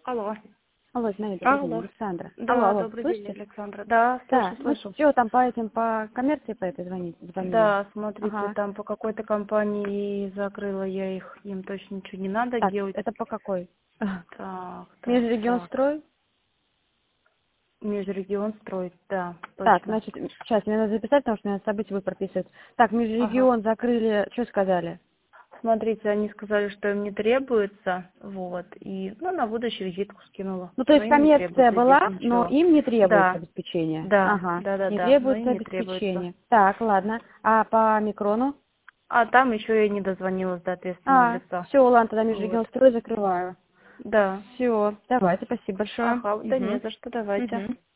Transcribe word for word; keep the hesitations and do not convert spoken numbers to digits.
Алло. Алло, знаю, добрый день, Алло. Александра. Да, алло, алло, добрый день, слышите? Александра. Да, Да, слышу, ну слышу. что там по этим, по коммерции по этой звонить, звонили? Да, смотрите, Ага. там по какой-то компании закрыла я их, им точно ничего не надо Так, делать. это по какой? Так, так, Межрегион так. строй? Межрегион строить, да, Так, точно. значит, сейчас мне надо записать, потому что мне надо события будет прописывать. Так, Ага. межрегион закрыли, что сказали? Смотрите, они сказали, что им не требуется, вот, и, ну, на будущий визитку скинула. Ну, то Но есть им не коммерция требуется, была, естественно, но ничего. им не требуется Да, обеспечение. да, Ага, да, да, не да, но требуется им не требуется. обеспечение. Так, ладно. А по микрону? А там еще я не дозвонилась до ответственного А, лица. все, ладно, тогда Вот. межрегион строй закрываю. Да. Все, давайте, спасибо большое. Ага, да не Угу. за что, давайте. Угу.